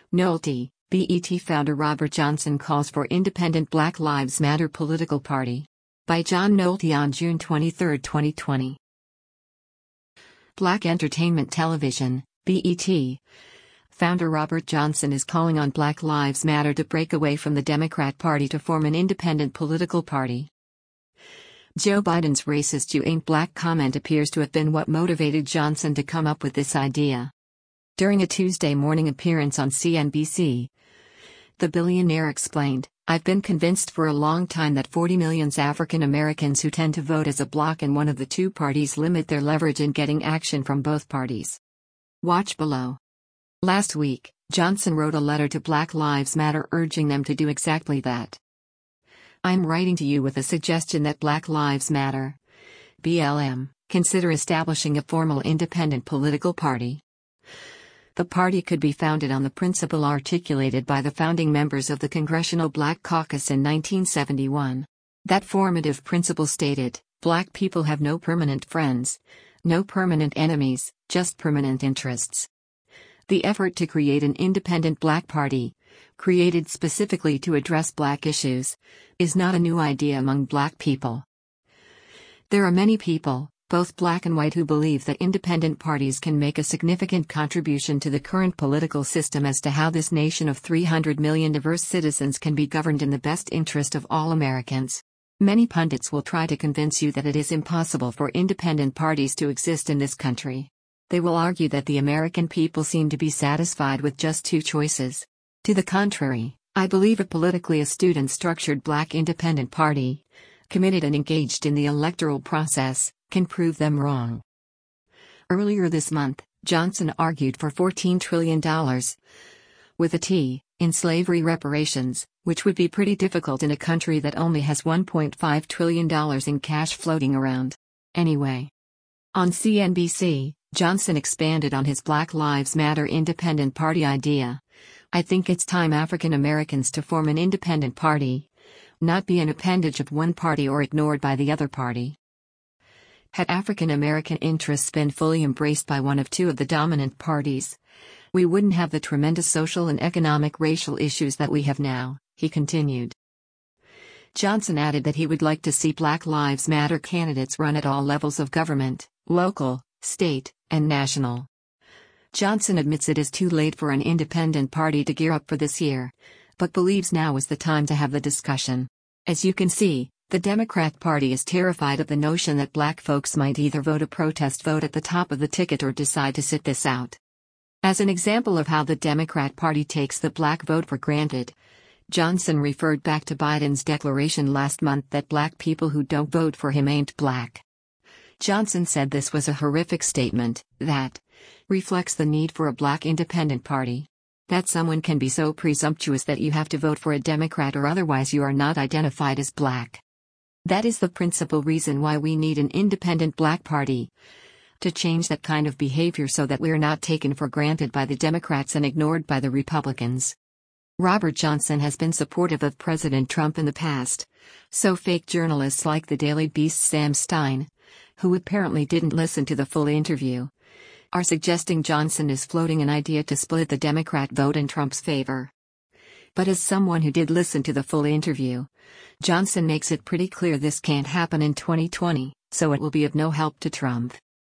Nolte, BET founder Robert Johnson calls for independent Black Lives Matter political party. By John Nolte on June 23, 2020. Black Entertainment Television, BET. Founder Robert Johnson is calling on Black Lives Matter to break away from the Democrat Party to form an independent political party. Joe Biden's "racist you ain't black" comment appears to have been what motivated Johnson to come up with this idea. During a Tuesday morning appearance on CNBC, the billionaire explained, "I've been convinced for a long time that 40 million African Americans who tend to vote as a bloc in one of the two parties limit their leverage in getting action from both parties." Watch below. Last week, Johnson wrote a letter to Black Lives Matter urging them to do exactly that. "I'm writing to you with a suggestion that Black Lives Matter, BLM, consider establishing a formal independent political party. The party could be founded on the principle articulated by the founding members of the Congressional Black Caucus in 1971. That formative principle stated, 'Black people have no permanent friends, no permanent enemies, just permanent interests.' The effort to create an independent Black party, created specifically to address Black issues, is not a new idea among Black people. There are many people, both Black and white, who believe that independent parties can make a significant contribution to the current political system as to how this nation of 300 million diverse citizens can be governed in the best interest of all Americans. Many pundits will try to convince you that it is impossible for independent parties to exist in this country. They will argue that the American people seem to be satisfied with just two choices. To the contrary, I believe a politically astute and structured Black independent party, committed and engaged in the electoral process, can prove them wrong." Earlier this month, Johnson argued for $14 trillion, with a T, in slavery reparations, which would be pretty difficult in a country that only has $1.5 trillion in cash floating around. Anyway. On CNBC, Johnson expanded on his Black Lives Matter independent party idea. "I think it's time African Americans to form an independent party, not be an appendage of one party or ignored by the other party. Had African American interests been fully embraced by one of two of the dominant parties, we wouldn't have the tremendous social and economic racial issues that we have now," he continued. Johnson added that he would like to see Black Lives Matter candidates run at all levels of government, local, state, and national. Johnson admits it is too late for an independent party to gear up for this year, but believes now is the time to have the discussion. As you can see, the Democrat Party is terrified of the notion that Black folks might either vote a protest vote at the top of the ticket or decide to sit this out. As an example of how the Democrat Party takes the Black vote for granted, Johnson referred back to Biden's declaration last month that Black people who don't vote for him ain't Black. Johnson said this was a horrific statement that reflects the need for a Black independent party. That someone can be so presumptuous that you have to vote for a Democrat or otherwise you are not identified as Black. That is the principal reason why we need an independent Black party. To change that kind of behavior so that we're not taken for granted by the Democrats and ignored by the Republicans. Robert Johnson has been supportive of President Trump in the past, so fake journalists like the Daily Beast's Sam Stein, who apparently didn't listen to the full interview, are suggesting Johnson is floating an idea to split the Democrat vote in Trump's favor. But as someone who did listen to the full interview, Johnson makes it pretty clear this can't happen in 2020, so it will be of no help to Trump.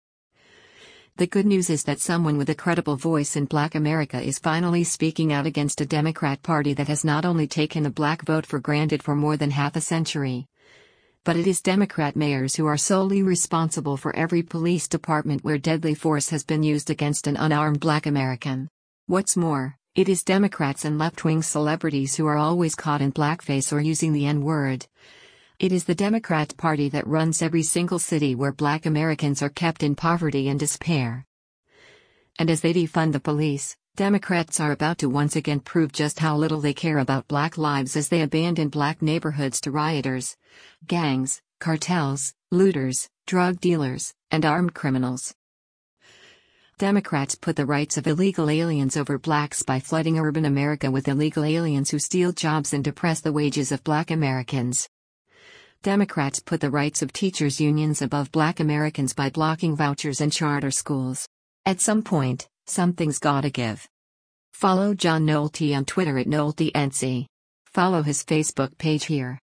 The good news is that someone with a credible voice in Black America is finally speaking out against a Democrat Party that has not only taken the Black vote for granted for more than half a century, but it is Democrat mayors who are solely responsible for every police department where deadly force has been used against an unarmed Black American. What's more, it is Democrats and left-wing celebrities who are always caught in blackface or using the N-word. It is the Democrat Party that runs every single city where Black Americans are kept in poverty and despair. And as they defund the police, Democrats are about to once again prove just how little they care about Black lives as they abandon Black neighborhoods to rioters, gangs, cartels, looters, drug dealers, and armed criminals. Democrats put the rights of illegal aliens over Blacks by flooding urban America with illegal aliens who steal jobs and depress the wages of Black Americans. Democrats put the rights of teachers' unions above Black Americans by blocking vouchers and charter schools. At some point, something's gotta give. Follow John Nolte on Twitter at NolteNC. Follow his Facebook page here.